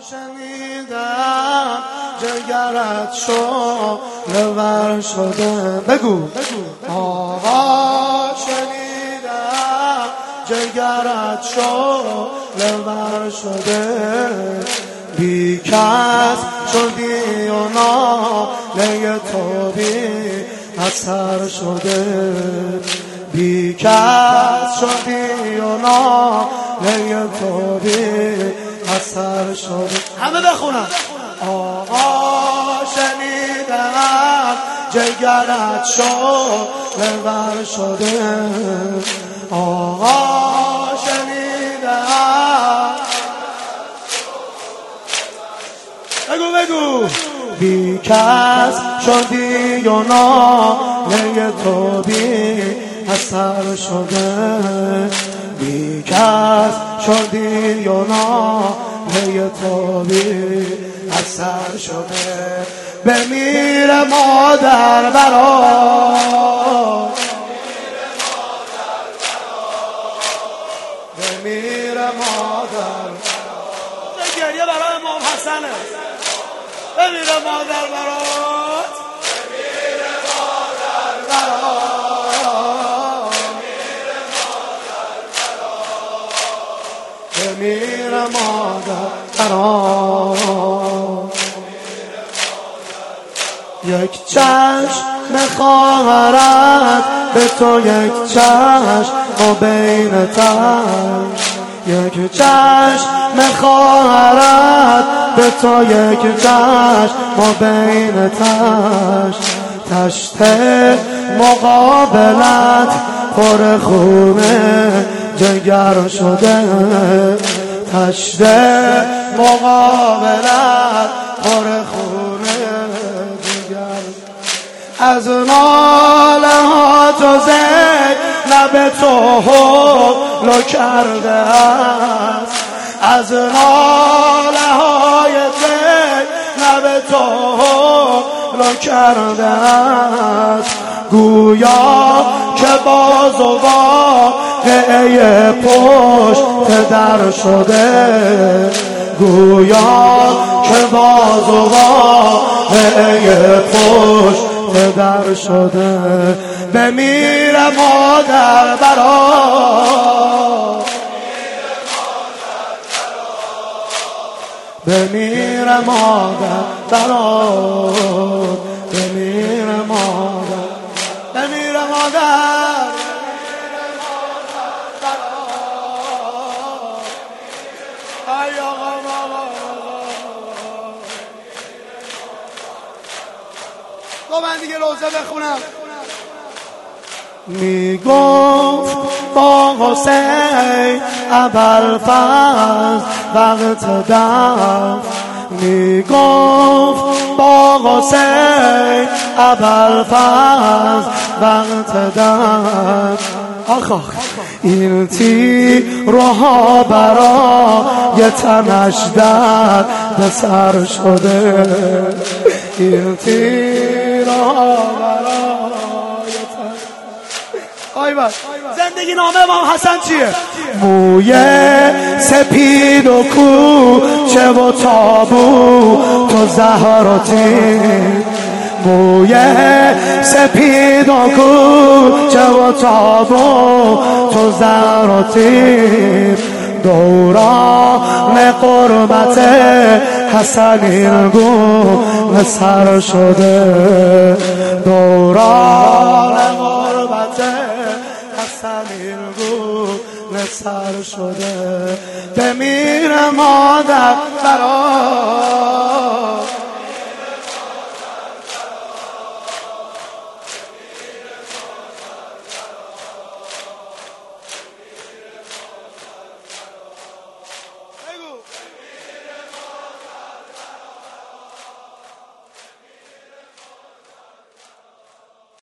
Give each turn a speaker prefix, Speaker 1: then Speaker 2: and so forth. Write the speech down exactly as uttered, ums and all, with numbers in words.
Speaker 1: شنیدم جگرت شعله‌ور شده. بگو آقا شنیدم جگرت شعله‌ور شده. بی کس شدی و ناله تو بی اثر شده. بی کس شدی و ناله تو بی اثر شده. همه بخونم. آقا شنیدم جگرت شعله‌ور شده. آقا شنیدم. بگو بگو بی کس شدی و ناله تو بی اثر شده. بی کس شدی و ناله تو بی اثر شده. بمیر مادر برات، بمیر مادر برات. گریه برای امام حسنه. بمیر مادر برات، بمیر مادر برات، بمیر مادر برات. یک چشم خواهرت به تو، یک چشم و بین تش. یک چشم خواهرت به تو، یک چشم و بین تش. تشت مقابلت پر خونه جگر شده. تشت مقابلت پر خونه جگر. از ناله ها تو زد لب تو حلو کرده است. از ناله های زد لب تو حلو کرده است. گویا که باز و واقعه پشت در شده. گویا که باز و واقعه پشت در شده. بمیر مادر برات، بمیر مادر برات، بمیر مادر، بمیر مادر، ای آقا بابا. با من دیگه روزه بخونم. میگفت با حسین ابوالفضل وقت دفن. میگفت با حسین ابوالفضل وقت دفن. آخ آخ این تیرها برای تنش در به سر شده. این تیرها برای تنش. آی بس زندگی نامه امام حسن چیه؟ موی سپید و کوچه و تابو تو زهراتی. موی سپید و کوچه و تابو تو زهراتی. دوران قربت حسنین گونه سر شده. دوران قربت حسنین گونه سر شده. بمیر مادر برات،